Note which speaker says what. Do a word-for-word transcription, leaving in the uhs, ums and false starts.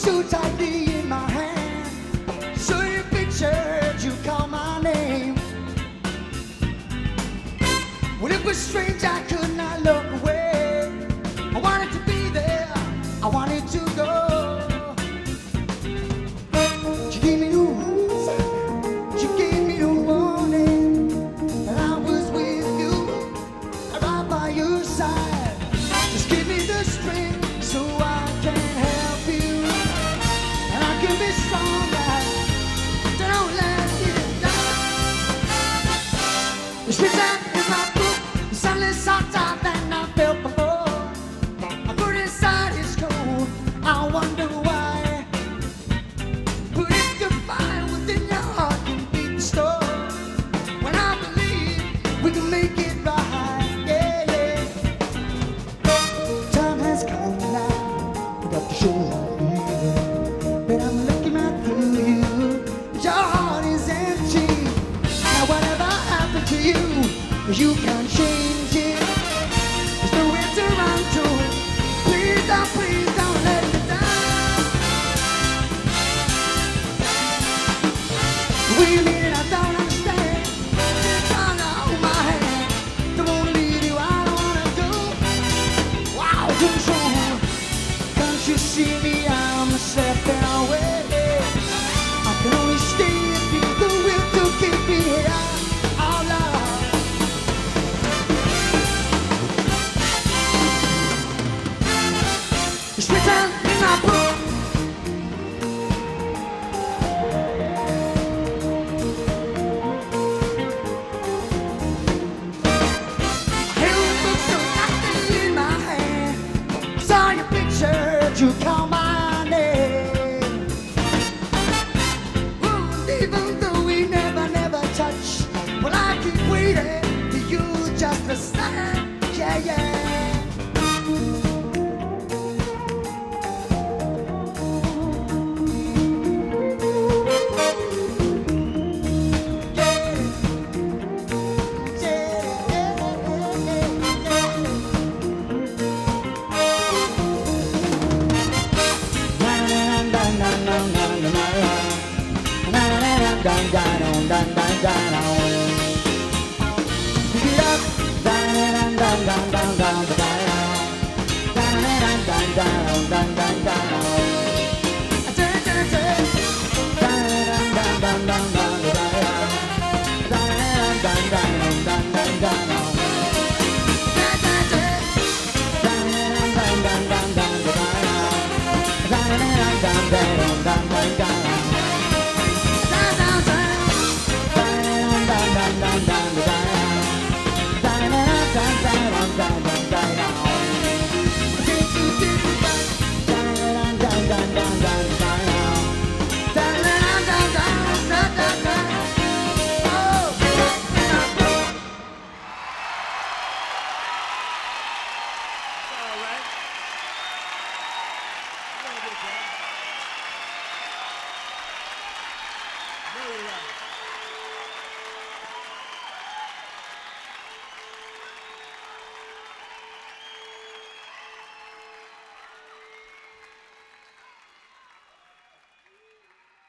Speaker 1: so tightly in my hand. Saw your picture, you call my name. Well, it was strange, I could not look away. I wanted to be there, I wanted to go. She gave me the rules, she gave me the warning that I was with you, right by your side. Just give me the strength so I can help you, and I can be strong as don't let you down. It's written in my book, it's only softer than I felt before. I put inside is cold, I wonder why. But if the fire within your heart can beat the storm, when I believe we can make it right, yeah, yeah. Time has come now, we got to show our feeling. But I'm looking right through you, your heart is empty. Now whatever happened to you, you can't change it. There's nowhere to run to. Please don't, please don't let me down. When you mean it, I don't understand. You're trying to hold my hand. Don't wanna leave you, I don't wanna go. Wow, control. Can't you see me? I'm slipping away. I can only stay if you the will to keep me here. Oh, Lord. It's written in my book. I held the book so tightly in my hand. I saw your picture, you call my name. Ooh, even though we never, never touch, well, I keep waiting for you just to stand. Yeah, yeah. Dun, dun, dun, dun, dun, dun.